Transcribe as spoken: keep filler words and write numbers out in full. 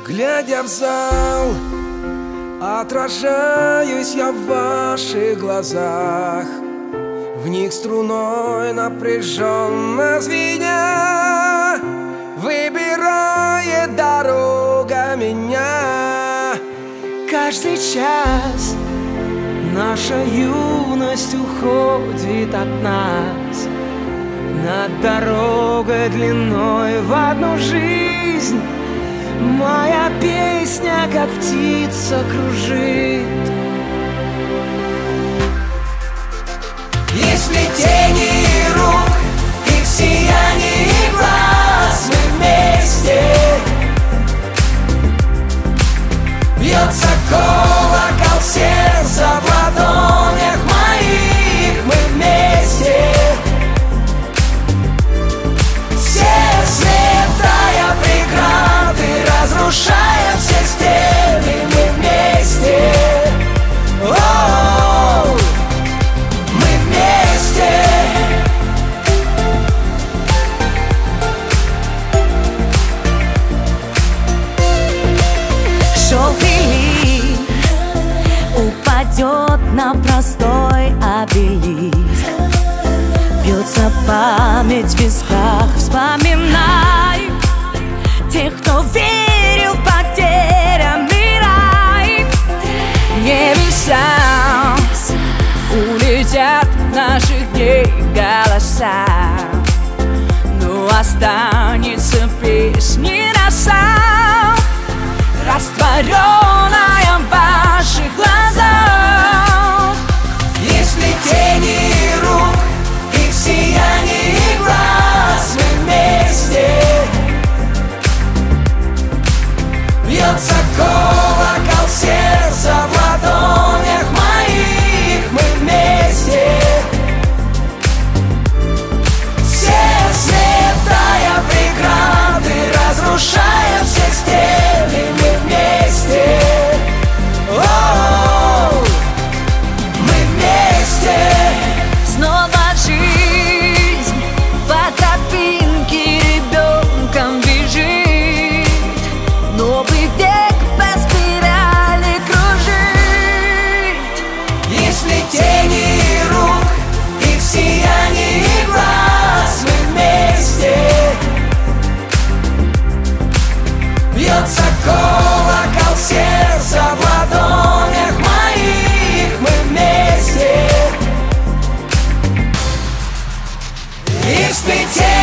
Глядя в зал, отражаюсь я в ваших глазах. В них струной напряженно звеня выбирает дорога меня. Каждый час наша юность уходит от нас. Над дорогой длиной в одну жизнь моя песня, как птица, кружит. Если тени рук и в сиянии глаз мы вместе, бьется колокол сердца в ладонях моих, мы вместе. Все сметая преграды, разрушая все стены, мы вместе. О-о-о, мы вместе. Желтый лист упадет на простой обелиск. Бьется память в висках, вспоминай тех, кто верил в потерянный рай. Небеса улетят наших дней голоса, но останется песни роса, растворенная в ваших глазах. Если тени рук и в сиянии глаз мы вместе, бьется колокол сердца в ладонях моих, мы вместе. Все сметая преграды, разрушая все стены, мы вместе. О-о-о, мы вместе. Снова жизнь по тропинке ребенком бежит. Новый век по спирали кружит. Если тени рук и в сиянии глаз мы вместе, бьется колокол сердца в ладонях моих, мы вместе. И в сплетении